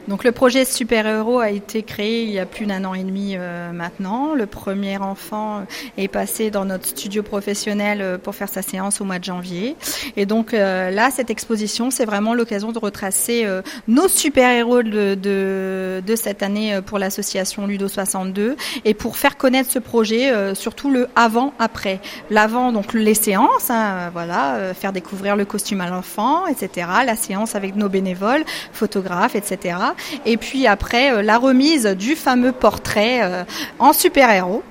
Donc le projet Super Héros a été créé il y a plus d'1 an et demi maintenant. Le premier enfant est passé dans notre studio professionnel pour faire sa séance au mois de janvier. Et donc là, cette exposition, c'est vraiment l'occasion de retracer nos super-héros de cette année pour l'association Ludo 62 et pour faire connaître ce projet, surtout le avant-après. L'avant, donc les séances, faire découvrir le costume à l'enfant, etc. La séance avec nos bénévoles, photographes, etc. Et puis après, la remise du fameux portrait en super-héros.